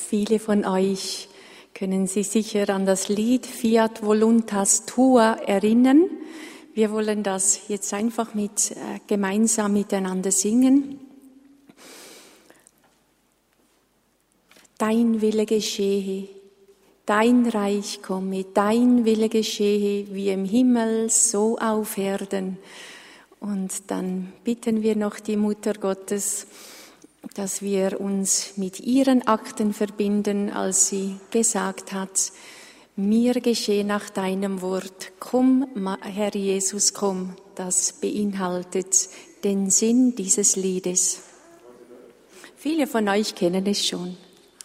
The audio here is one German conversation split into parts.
Viele von euch können sich sicher an das Lied Fiat Voluntas Tua erinnern. Wir wollen das jetzt einfach gemeinsam miteinander singen. Dein Wille geschehe, dein Reich komme, dein Wille geschehe, wie im Himmel, so auf Erden. Und dann bitten wir noch die Mutter Gottes, dass wir uns mit ihren Akten verbinden, als sie gesagt hat, mir geschehe nach deinem Wort, komm, Herr Jesus, komm. Das beinhaltet den Sinn dieses Liedes. Viele von euch kennen es schon.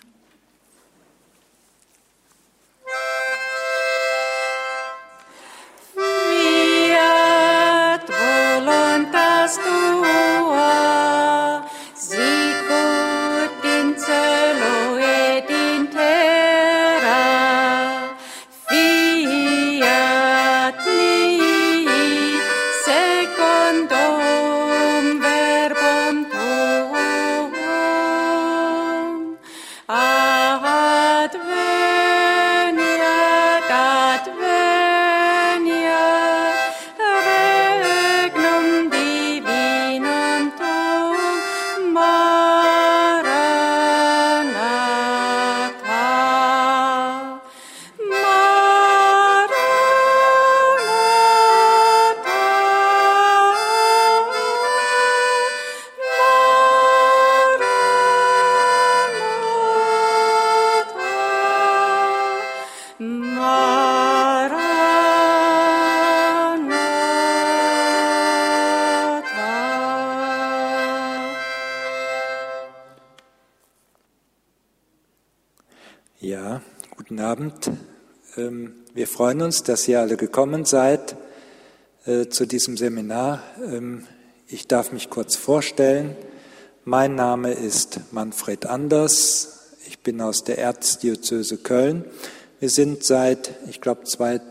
Ja, guten Abend. Wir freuen uns, dass ihr alle gekommen seid zu diesem Seminar. Ich darf mich kurz vorstellen. Mein Name ist Manfred Anders. Ich bin aus der Erzdiözese Köln. Wir sind seit, ich glaube,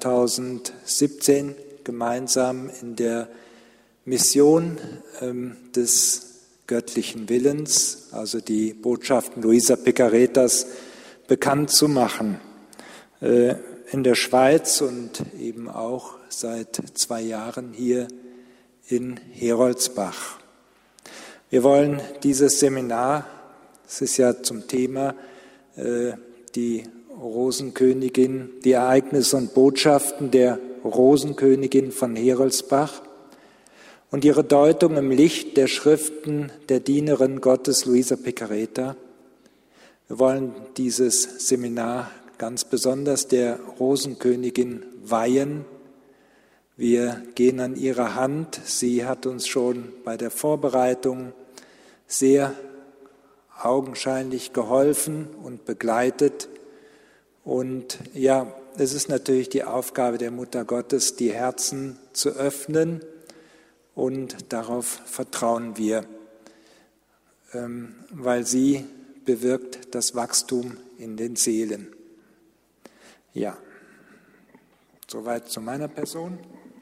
2017 gemeinsam in der Mission des göttlichen Willens, also die Botschaften Luisa Picaretas, bekannt zu machen in der Schweiz und eben auch seit 2 Jahren hier in Heroldsbach. Wir wollen dieses Seminar, es ist ja zum Thema die Rosenkönigin, die Ereignisse und Botschaften der Rosenkönigin von Heroldsbach und ihre Deutung im Licht der Schriften der Dienerin Gottes Luisa Picareta. Wir wollen dieses Seminar ganz besonders der Rosenkönigin weihen. Wir gehen an ihre Hand. Sie hat uns schon bei der Vorbereitung sehr augenscheinlich geholfen und begleitet. Und ja, es ist natürlich die Aufgabe der Mutter Gottes, die Herzen zu öffnen, und darauf vertrauen wir, weil sie bewirkt das Wachstum in den Seelen. Ja, soweit zu meiner Person.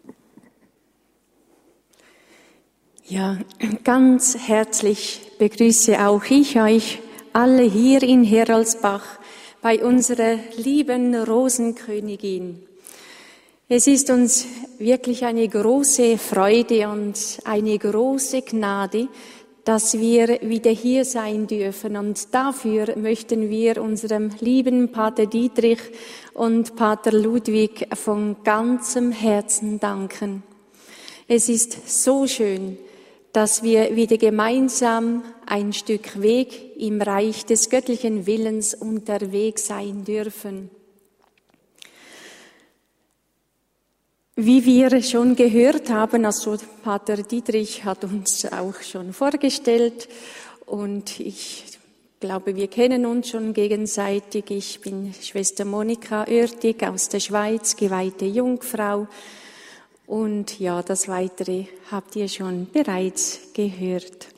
Ja, ganz herzlich begrüße auch ich euch alle hier in Heroldsbach bei unserer lieben Rosenkönigin. Es ist uns wirklich eine große Freude und eine große Gnade, dass wir wieder hier sein dürfen. Und dafür möchten wir unserem lieben Pater Dietrich und Pater Ludwig von ganzem Herzen danken. Es ist so schön, dass wir wieder gemeinsam ein Stück Weg im Reich des göttlichen Willens unterwegs sein dürfen. Wie wir schon gehört haben, also Pater Dietrich hat uns auch schon vorgestellt und ich glaube, wir kennen uns schon gegenseitig. Ich bin Schwester Monika Oertig aus der Schweiz, geweihte Jungfrau, und ja, das Weitere habt ihr schon bereits gehört.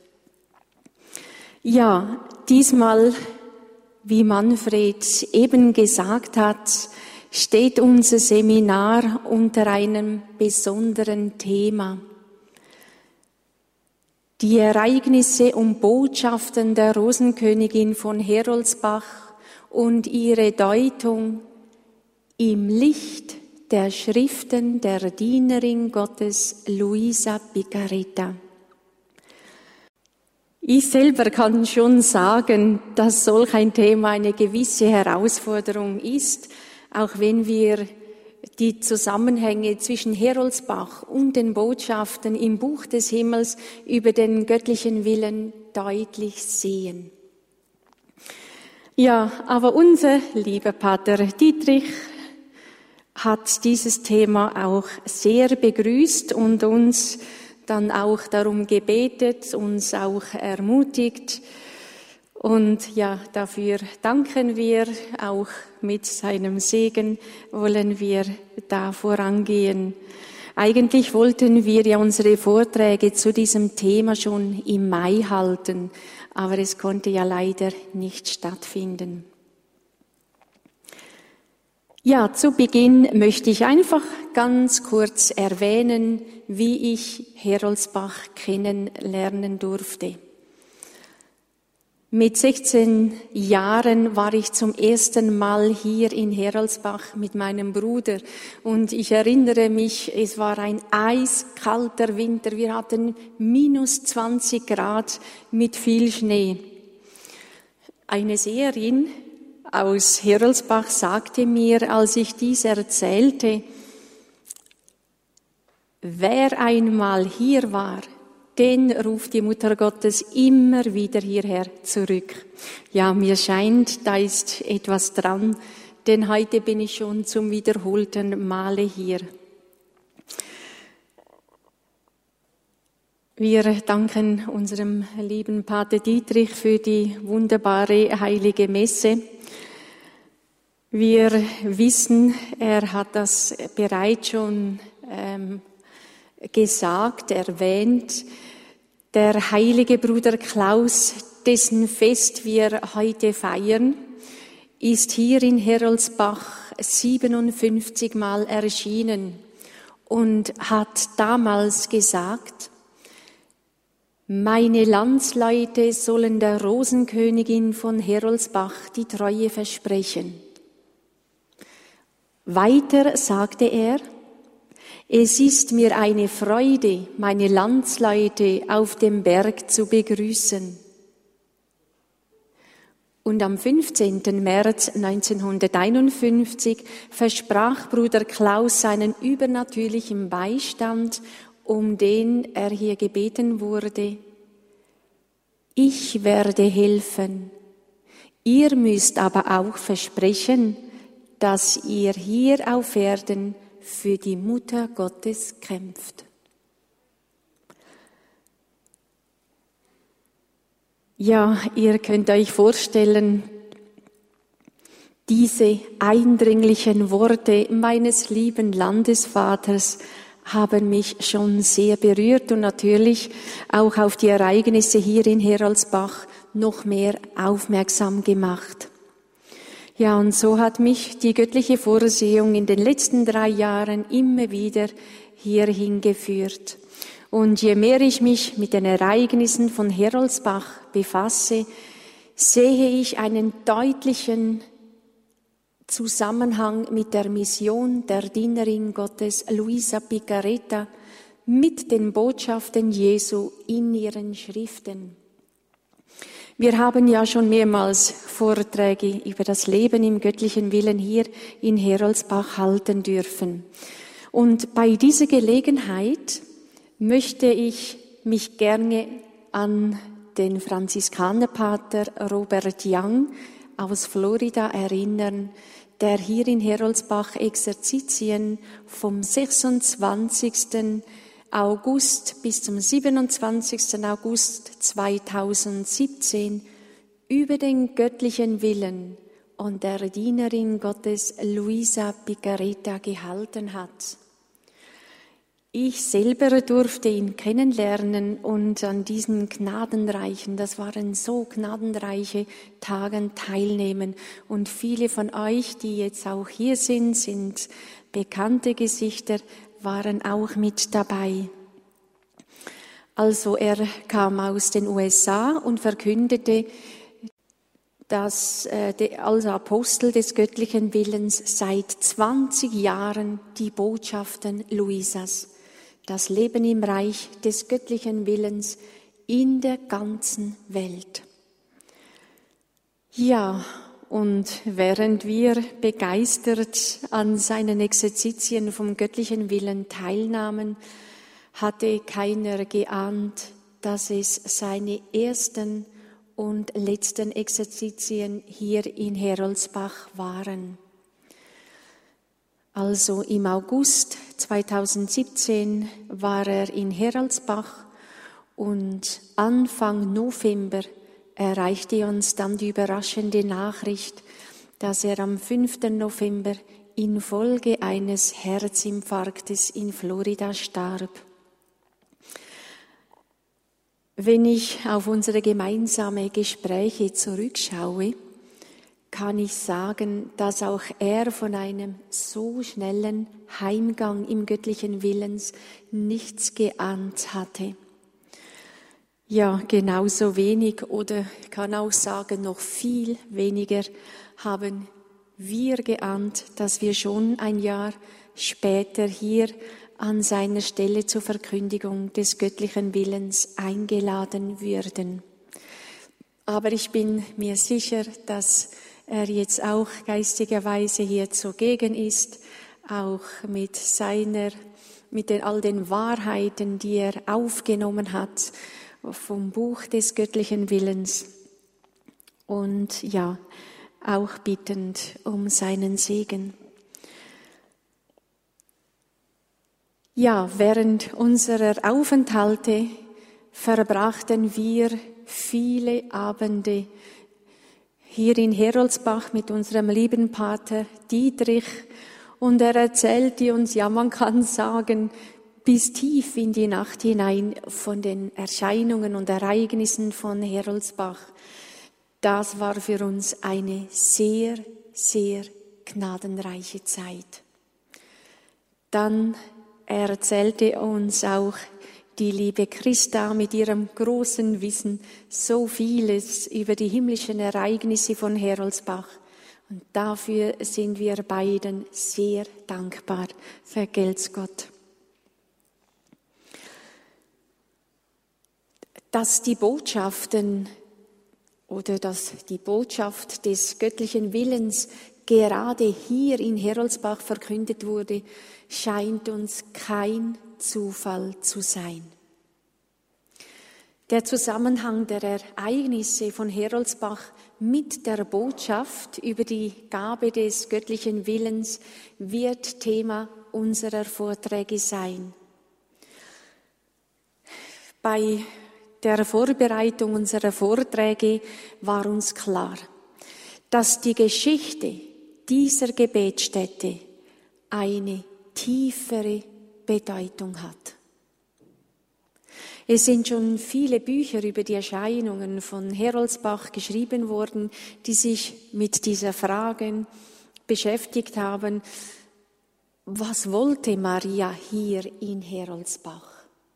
Ja, diesmal, wie Manfred eben gesagt hat, steht unser Seminar unter einem besonderen Thema. Die Ereignisse und Botschaften der Rosenkönigin von Heroldsbach und ihre Deutung im Licht der Schriften der Dienerin Gottes Luisa Picaretta. Ich selber kann schon sagen, dass solch ein Thema eine gewisse Herausforderung ist, auch wenn wir die Zusammenhänge zwischen Heroldsbach und den Botschaften im Buch des Himmels über den göttlichen Willen deutlich sehen. Ja, aber unser lieber Pater Dietrich hat dieses Thema auch sehr begrüßt und uns dann auch darum gebetet, uns auch ermutigt. Und ja, dafür danken wir, auch mit seinem Segen wollen wir da vorangehen. Eigentlich wollten wir ja unsere Vorträge zu diesem Thema schon im Mai halten, aber es konnte ja leider nicht stattfinden. Ja, zu Beginn möchte ich einfach ganz kurz erwähnen, wie ich Heroldsbach kennenlernen durfte. Mit 16 Jahren war ich zum ersten Mal hier in Heroldsbach mit meinem Bruder und ich erinnere mich, es war ein eiskalter Winter. Wir hatten minus 20 Grad mit viel Schnee. Eine Seherin aus Heroldsbach sagte mir, als ich dies erzählte, wer einmal hier war, den ruft die Mutter Gottes immer wieder hierher zurück. Ja, mir scheint, da ist etwas dran, denn heute bin ich schon zum wiederholten Male hier. Wir danken unserem lieben Pater Dietrich für die wunderbare heilige Messe. Wir wissen, er hat das bereits schon gesagt, erwähnt, der heilige Bruder Klaus, dessen Fest wir heute feiern, ist hier in Heroldsbach 57 Mal erschienen und hat damals gesagt, meine Landsleute sollen der Rosenkönigin von Heroldsbach die Treue versprechen. Weiter sagte er, es ist mir eine Freude, meine Landsleute auf dem Berg zu begrüßen. Und am 15. März 1951 versprach Bruder Klaus seinen übernatürlichen Beistand, um den er hier gebeten wurde. Ich werde helfen. Ihr müsst aber auch versprechen, dass ihr hier auf Erden für die Mutter Gottes kämpft. Ja, ihr könnt euch vorstellen, diese eindringlichen Worte meines lieben Landesvaters haben mich schon sehr berührt und natürlich auch auf die Ereignisse hier in Heroldsbach noch mehr aufmerksam gemacht. Ja, und so hat mich die göttliche Vorsehung in den letzten 3 Jahren immer wieder hierhin geführt. Und je mehr ich mich mit den Ereignissen von Heroldsbach befasse, sehe ich einen deutlichen Zusammenhang mit der Mission der Dienerin Gottes Luisa Picaretta mit den Botschaften Jesu in ihren Schriften. Wir haben ja schon mehrmals Vorträge über das Leben im göttlichen Willen hier in Heroldsbach halten dürfen. Und bei dieser Gelegenheit möchte ich mich gerne an den Franziskanerpater Robert Young aus Florida erinnern, der hier in Heroldsbach Exerzitien vom 26. August bis zum 27. August 2017 über den göttlichen Willen und der Dienerin Gottes Luisa Picaretta gehalten hat. Ich selber durfte ihn kennenlernen und an diesen gnadenreichen, das waren so gnadenreiche Tagen teilnehmen. Und viele von euch, die jetzt auch hier sind, sind bekannte Gesichter, waren auch mit dabei. Also er kam aus den USA und verkündete dass als Apostel des göttlichen Willens seit 20 Jahren die Botschaften Luisas, das Leben im Reich des göttlichen Willens in der ganzen Welt. Ja, und während wir begeistert an seinen Exerzitien vom göttlichen Willen teilnahmen, hatte keiner geahnt, dass es seine ersten und letzten Exerzitien hier in Heroldsbach waren. Also im August 2017 war er in Heroldsbach und Anfang November erreichte uns dann die überraschende Nachricht, dass er am 5. November infolge eines Herzinfarktes in Florida starb. Wenn ich auf unsere gemeinsamen Gespräche zurückschaue, kann ich sagen, dass auch er von einem so schnellen Heimgang im göttlichen Willens nichts geahnt hatte. Ja, genauso wenig oder ich kann auch sagen, noch viel weniger haben wir geahnt, dass wir schon ein Jahr später hier an seiner Stelle zur Verkündigung des göttlichen Willens eingeladen würden. Aber ich bin mir sicher, dass er jetzt auch geistigerweise hier zugegen ist, auch mit all den Wahrheiten, die er aufgenommen hat vom Buch des göttlichen Willens. Und ja, auch bittend um seinen Segen. Ja, während unserer Aufenthalte verbrachten wir viele Abende hier in Heroldsbach mit unserem lieben Pater Dietrich und er erzählte uns, ja man kann sagen, bis tief in die Nacht hinein von den Erscheinungen und Ereignissen von Heroldsbach. Das war für uns eine sehr, sehr gnadenreiche Zeit. Dann erzählte uns auch die liebe Christa mit ihrem großen Wissen so vieles über die himmlischen Ereignisse von Heroldsbach. Und dafür sind wir beiden sehr dankbar. Vergelt's Gott. Dass die Botschaften oder dass die Botschaft des göttlichen Willens gerade hier in Heroldsbach verkündet wurde, scheint uns kein Zufall zu sein. Der Zusammenhang der Ereignisse von Heroldsbach mit der Botschaft über die Gabe des göttlichen Willens wird Thema unserer Vorträge sein. Bei der Vorbereitung unserer Vorträge war uns klar, dass die Geschichte dieser Gebetsstätte eine tiefere Bedeutung hat. Es sind schon viele Bücher über die Erscheinungen von Heroldsbach geschrieben worden, die sich mit dieser Frage beschäftigt haben. Was wollte Maria hier in Heroldsbach?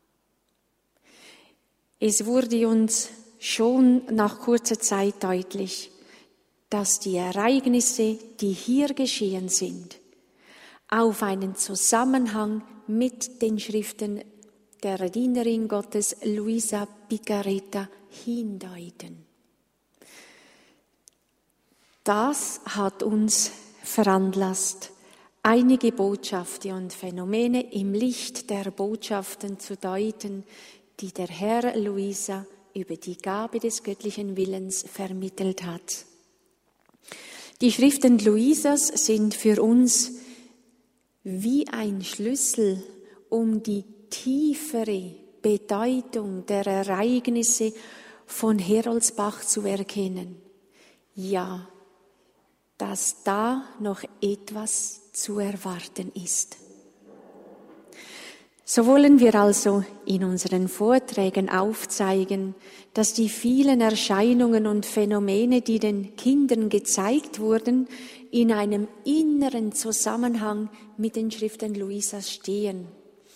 Es wurde uns schon nach kurzer Zeit deutlich, dass die Ereignisse, die hier geschehen sind, auf einen Zusammenhang mit den Schriften der Dienerin Gottes Luisa Picaretta hindeuten. Das hat uns veranlasst, einige Botschaften und Phänomene im Licht der Botschaften zu deuten, die der Herr Luisa über die Gabe des göttlichen Willens vermittelt hat. Die Schriften Luisas sind für uns wie ein Schlüssel, um die tiefere Bedeutung der Ereignisse von Heroldsbach zu erkennen. Ja, dass da noch etwas zu erwarten ist. So wollen wir also in unseren Vorträgen aufzeigen, dass die vielen Erscheinungen und Phänomene, die den Kindern gezeigt wurden, in einem inneren Zusammenhang mit den Schriften Luisas stehen.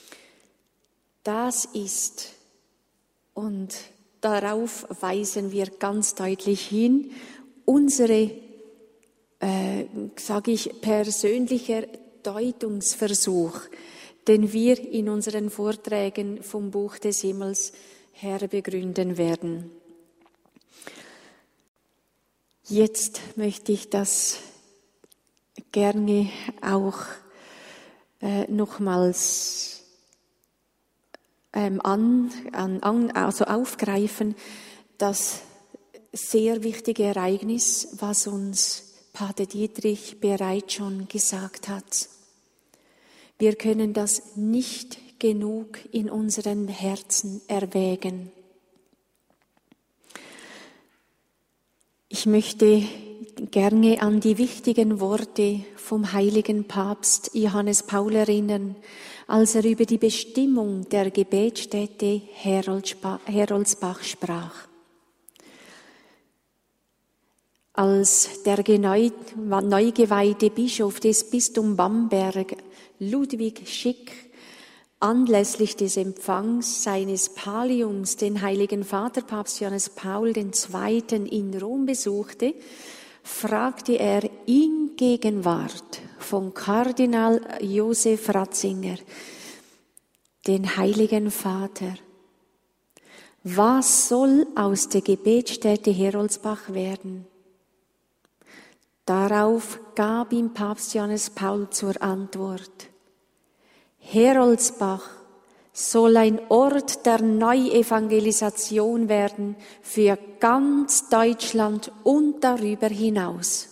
Das ist, und darauf weisen wir ganz deutlich hin, unsere, persönlicher Deutungsversuch, den wir in unseren Vorträgen vom Buch des Himmels her begründen werden. Jetzt möchte ich das gerne auch nochmals aufgreifen, das sehr wichtige Ereignis, was uns Pater Dietrich bereits schon gesagt hat. Wir können das nicht genug in unseren Herzen erwägen. Ich möchte gerne an die wichtigen Worte vom heiligen Papst Johannes Paul erinnern, als er über die Bestimmung der Gebetsstätte Heroldsbach sprach. Als der neu geweihte Bischof des Bistums Bamberg, Ludwig Schick, anlässlich des Empfangs seines Palliums den heiligen Vater Papst Johannes Paul II. In Rom besuchte, fragte er in Gegenwart von Kardinal Josef Ratzinger, den heiligen Vater: Was soll aus der Gebetsstätte Heroldsbach werden? Darauf gab ihm Papst Johannes Paul zur Antwort: Heroldsbach soll ein Ort der Neuevangelisation werden für ganz Deutschland und darüber hinaus.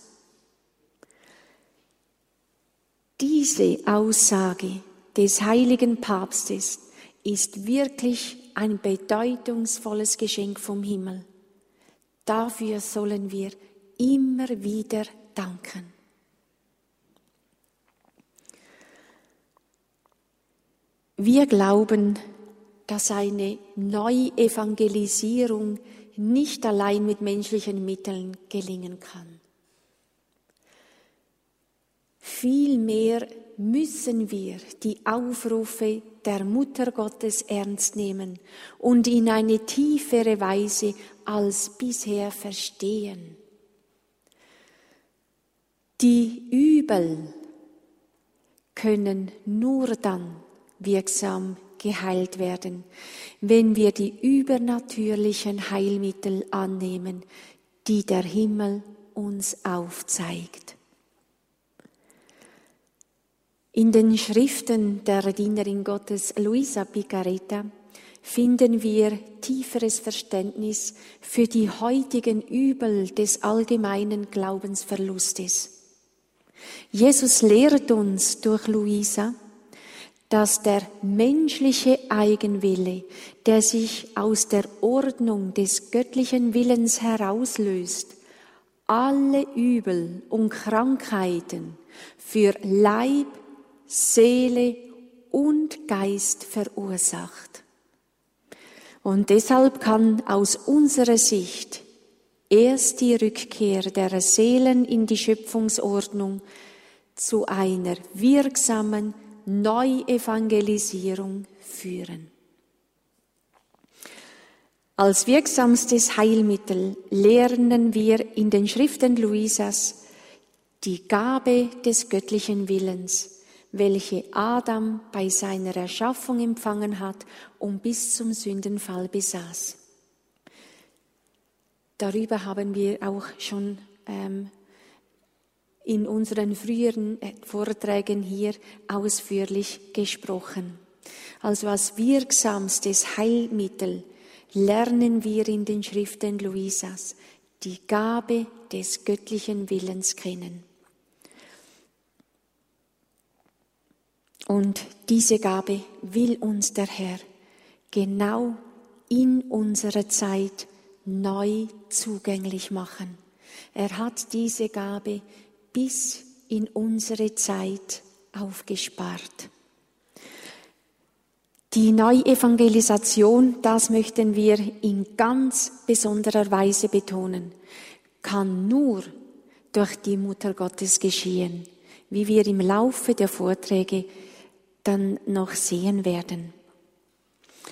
Diese Aussage des heiligen Papstes ist wirklich ein bedeutungsvolles Geschenk vom Himmel. Dafür sollen wir immer wieder danken. Wir glauben, dass eine Neuevangelisierung nicht allein mit menschlichen Mitteln gelingen kann. Vielmehr müssen wir die Aufrufe der Mutter Gottes ernst nehmen und in eine tiefere Weise als bisher verstehen. Die Übel können nur dann wirksam geheilt werden, wenn wir die übernatürlichen Heilmittel annehmen, die der Himmel uns aufzeigt. In den Schriften der Dienerin Gottes Luisa Picaretta finden wir tieferes Verständnis für die heutigen Übel des allgemeinen Glaubensverlustes. Jesus lehrt uns durch Luisa, dass der menschliche Eigenwille, der sich aus der Ordnung des göttlichen Willens herauslöst, alle Übel und Krankheiten für Leib, Seele und Geist verursacht. Und deshalb kann aus unserer Sicht erst die Rückkehr der Seelen in die Schöpfungsordnung zu einer wirksamen Neuevangelisierung führen. Als wirksamstes Heilmittel lernen wir in den Schriften Luisas die Gabe des göttlichen Willens, welche Adam bei seiner Erschaffung empfangen hat und bis zum Sündenfall besaß. Darüber haben wir auch schon in unseren früheren Vorträgen hier ausführlich gesprochen. Also als wirksamstes Heilmittel lernen wir in den Schriften Luisas die Gabe des göttlichen Willens kennen. Und diese Gabe will uns der Herr genau in unserer Zeit neu zugänglich machen. Er hat diese Gabe bis in unsere Zeit aufgespart. Die Neuevangelisation, das möchten wir in ganz besonderer Weise betonen, kann nur durch die Mutter Gottes geschehen, wie wir im Laufe der Vorträge dann noch sehen werden.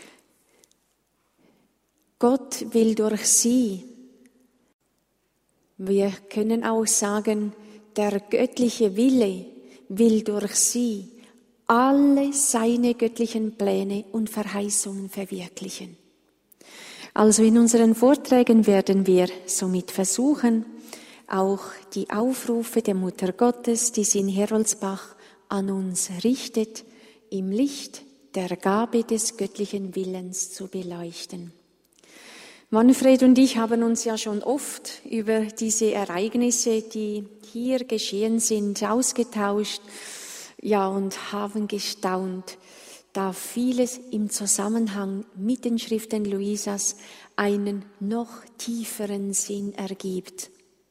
Gott will durch sie Wir können auch sagen, der göttliche Wille will durch sie alle seine göttlichen Pläne und Verheißungen verwirklichen. Also in unseren Vorträgen werden wir somit versuchen, auch die Aufrufe der Mutter Gottes, die sie in Heroldsbach an uns richtet, im Licht der Gabe des göttlichen Willens zu beleuchten. Manfred und ich haben uns ja schon oft über diese Ereignisse, die hier geschehen sind, ausgetauscht, ja, und haben gestaunt, da vieles im Zusammenhang mit den Schriften Luisas einen noch tieferen Sinn ergibt.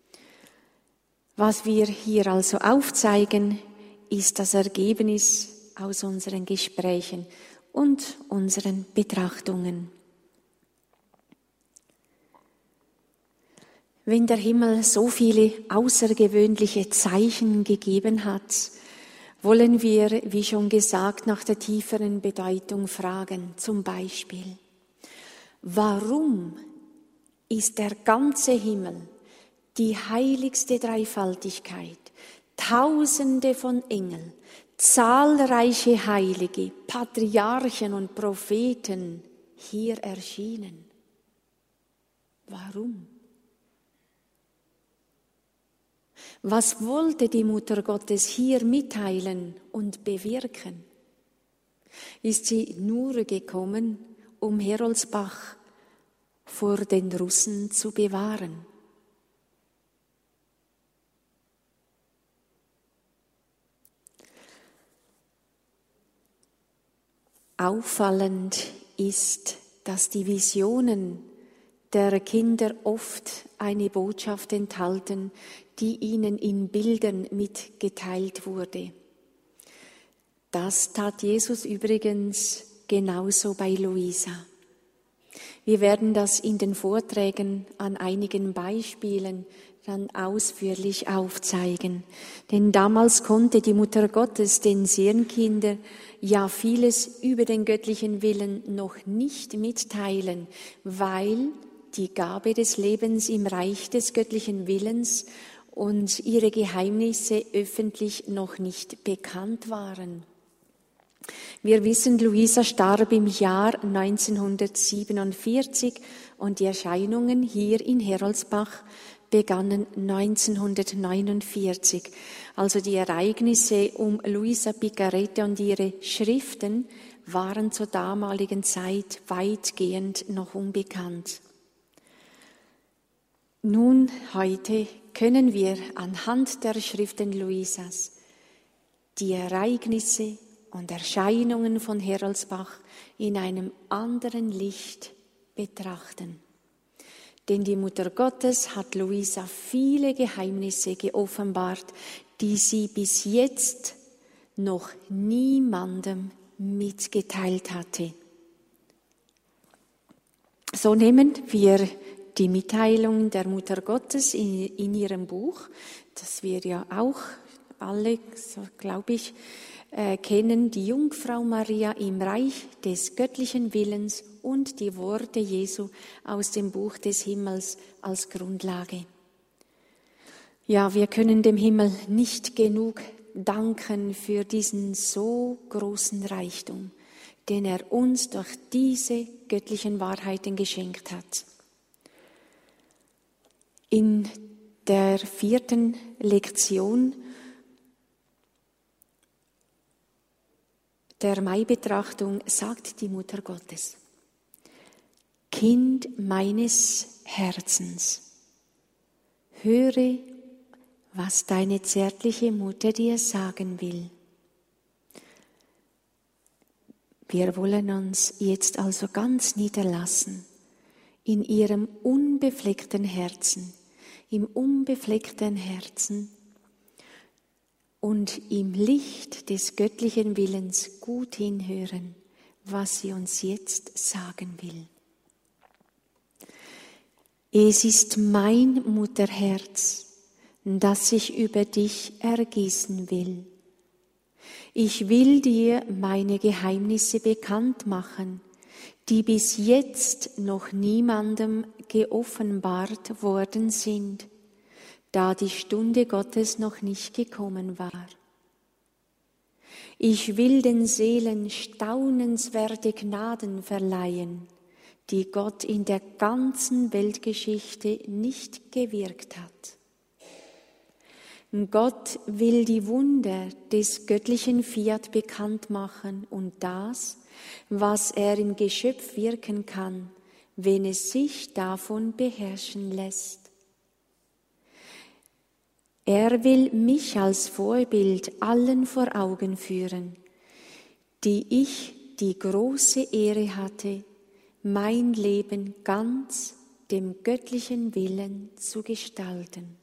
Was wir hier also aufzeigen, ist das Ergebnis aus unseren Gesprächen und unseren Betrachtungen. Wenn der Himmel so viele außergewöhnliche Zeichen gegeben hat, wollen wir, wie schon gesagt, nach der tieferen Bedeutung fragen. Zum Beispiel, warum ist der ganze Himmel, die heiligste Dreifaltigkeit, Tausende von Engeln, zahlreiche Heilige, Patriarchen und Propheten hier erschienen? Warum? Was wollte die Mutter Gottes hier mitteilen und bewirken? Ist sie nur gekommen, um Heroldsbach vor den Russen zu bewahren? Auffallend ist, dass die Visionen der Kinder oft eine Botschaft enthalten, die ihnen in Bildern mitgeteilt wurde. Das tat Jesus übrigens genauso bei Luisa. Wir werden das in den Vorträgen an einigen Beispielen dann ausführlich aufzeigen. Denn damals konnte die Mutter Gottes den Sehenkindern ja vieles über den göttlichen Willen noch nicht mitteilen, weil die Gabe des Lebens im Reich des göttlichen Willens und ihre Geheimnisse öffentlich noch nicht bekannt waren. Wir wissen, Luisa starb im Jahr 1947 und die Erscheinungen hier in Heroldsbach begannen 1949. Also die Ereignisse um Luisa Picarreta und ihre Schriften waren zur damaligen Zeit weitgehend noch unbekannt. Nun, heute können wir anhand der Schriften Luisas die Ereignisse und Erscheinungen von Heroldsbach in einem anderen Licht betrachten. Denn die Mutter Gottes hat Luisa viele Geheimnisse geoffenbart, die sie bis jetzt noch niemandem mitgeteilt hatte. So nehmen wir die Mitteilung der Mutter Gottes in ihrem Buch, das wir ja auch alle, so glaube ich, kennen, die Jungfrau Maria im Reich des göttlichen Willens und die Worte Jesu aus dem Buch des Himmels als Grundlage. Ja, wir können dem Himmel nicht genug danken für diesen so großen Reichtum, den er uns durch diese göttlichen Wahrheiten geschenkt hat. In der 4. Lektion der Maibetrachtung sagt die Mutter Gottes: Kind meines Herzens, höre, was deine zärtliche Mutter dir sagen will. Wir wollen uns jetzt also ganz niederlassen in ihrem unbefleckten Herzen, im unbefleckten Herzen und im Licht des göttlichen Willens gut hinhören, was sie uns jetzt sagen will. Es ist mein Mutterherz, das sich über dich ergießen will. Ich will dir meine Geheimnisse bekannt machen, die bis jetzt noch niemandem geoffenbart worden sind, da die Stunde Gottes noch nicht gekommen war. Ich will den Seelen staunenswerte Gnaden verleihen, die Gott in der ganzen Weltgeschichte nicht gewirkt hat. Gott will die Wunder des göttlichen Fiat bekannt machen und das, was er im Geschöpf wirken kann, wenn es sich davon beherrschen lässt. Er will mich als Vorbild allen vor Augen führen, die ich die große Ehre hatte, mein Leben ganz dem göttlichen Willen zu gestalten.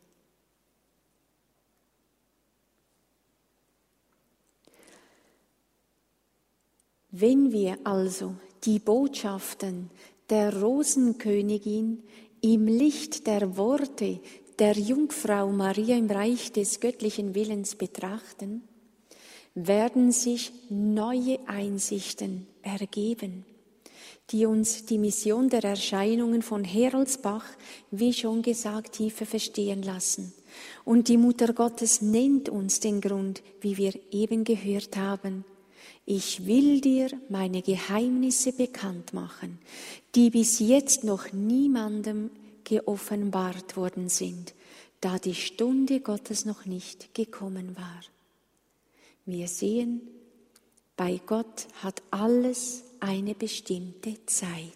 Wenn wir also die Botschaften der Rosenkönigin im Licht der Worte der Jungfrau Maria im Reich des göttlichen Willens betrachten, werden sich neue Einsichten ergeben, die uns die Mission der Erscheinungen von Heroldsbach, wie schon gesagt, tiefer verstehen lassen. Und die Mutter Gottes nennt uns den Grund, wie wir eben gehört haben. Ich will dir meine Geheimnisse bekannt machen, die bis jetzt noch niemandem geoffenbart worden sind, da die Stunde Gottes noch nicht gekommen war. Wir sehen, bei Gott hat alles eine bestimmte Zeit.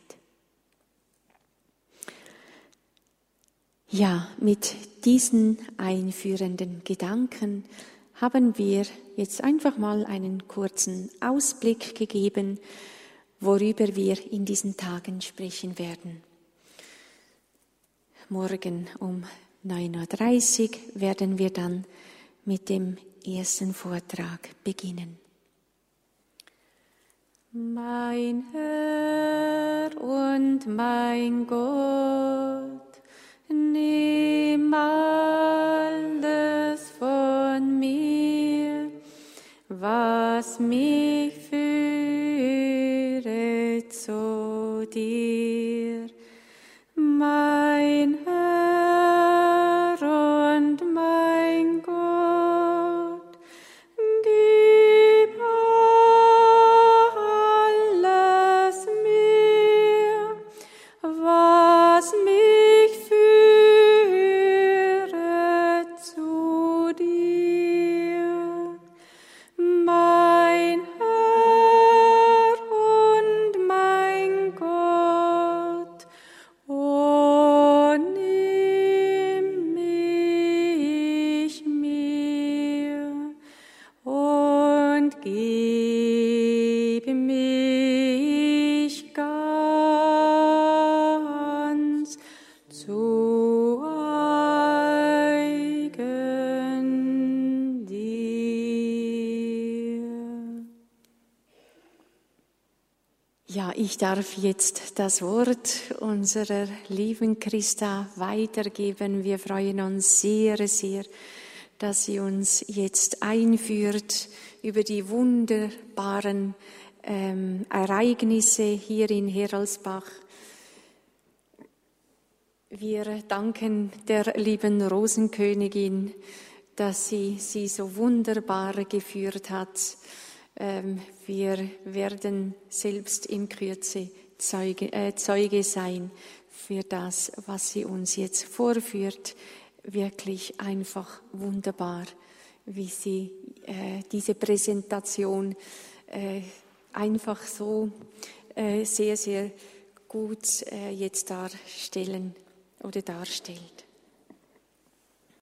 Ja, mit diesen einführenden Gedanken haben wir jetzt einfach mal einen kurzen Ausblick gegeben, worüber wir in diesen Tagen sprechen werden. Morgen um 9.30 Uhr werden wir dann mit dem ersten Vortrag beginnen. Mein Herr und mein Gott, nimm alles von mir, was mich führe zu dir. Mein Herr und mein Gott, gib alles mir, was mich führe zu dir. Mein Herr und mein Gott, o nimm mich mir und gib mich ganz zu eigen dir. Ja, ich darf jetzt das Wort unserer lieben Christa weitergeben. Wir freuen uns sehr, sehr, dass sie uns jetzt einführt über die wunderbaren Ereignisse hier in Heroldsbach. Wir danken der lieben Rosenkönigin, dass sie so wunderbar geführt hat. Wir werden selbst in Kürze Zeuge sein für das, was sie uns jetzt vorführt. Wirklich einfach wunderbar, wie sie diese Präsentation einfach so sehr, sehr gut jetzt darstellt.